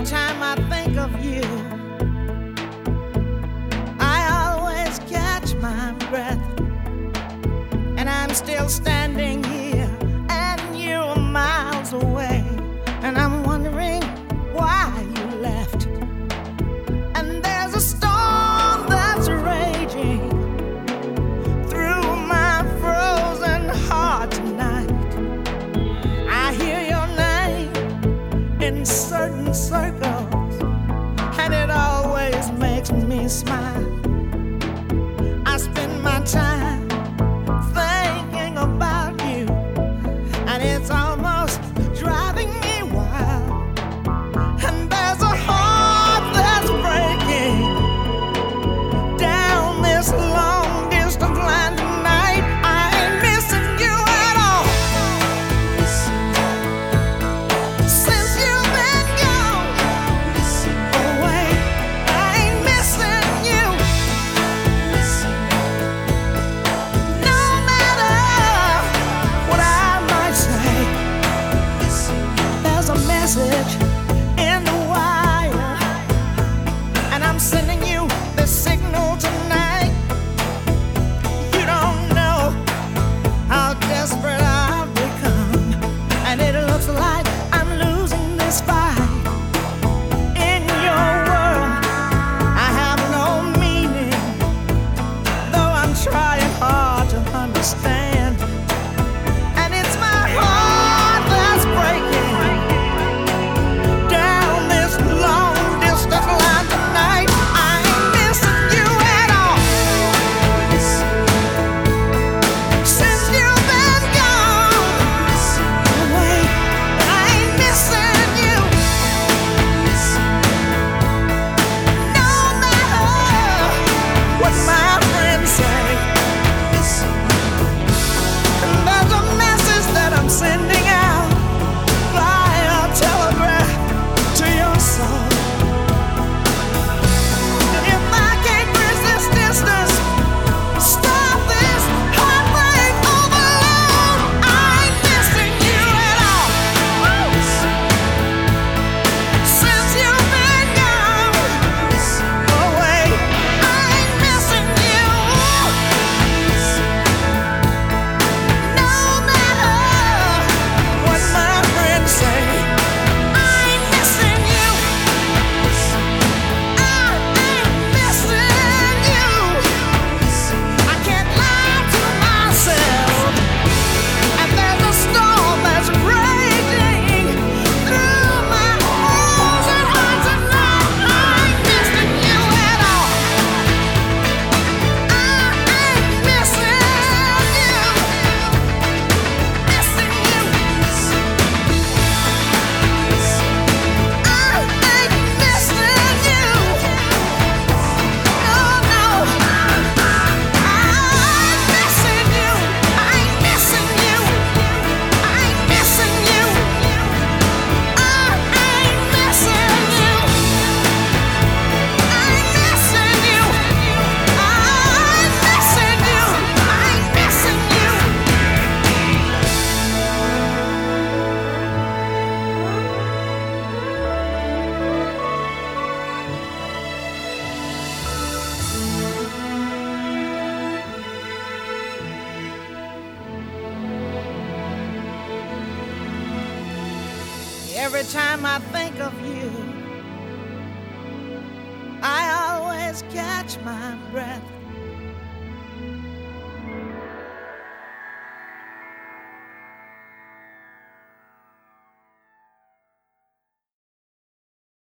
time I think of you, I always catch my breath. And I'm still standing here, and you're miles away. And I'm wondering why you left. And there's a storm that's raging through my frozen heart tonight. I hear your name in certain circles, and it always makes me smile. I spend my time thinking about you, and it's almost driving me wild. And there's a heart that's breaking down this long distance line tonight. I ain't missing you at all. Since you've been gone away, I ain't missing you. No matter what I might say, there's a message in the wire, and I'm sending you this signal tonight. You don't know how desperate I've become, and it looks like I'm losing this fight. In your world, I have no meaning, though I'm trying hard to understand. And it's my heart that's breaking down this long distance line tonight. I ain't missing you at all. Since you've been gone away, I ain't missing you. No matter what my friends say, and there's a message that I'm sending out via telegraph to your soul. If I can't bridge this distance, stop this heartbreak overload, I ain't missing you at all. Since you've been gone away, I ain't missing you. No matter what my friends say, I ain't missing you. I ain't missing you. I can't lie to myself. And there's a storm that's raging through my frozen heart tonight. I ain't missing you at all. I ain't missing you. Missing you. I ain't missing you. No, no. I ain't missing you. I ain't missing you. I ain't missing you. I ain't missing you. I ain't missing you. I ain't missing you. I ain't missing you. Every time I think of you, I always catch my breath.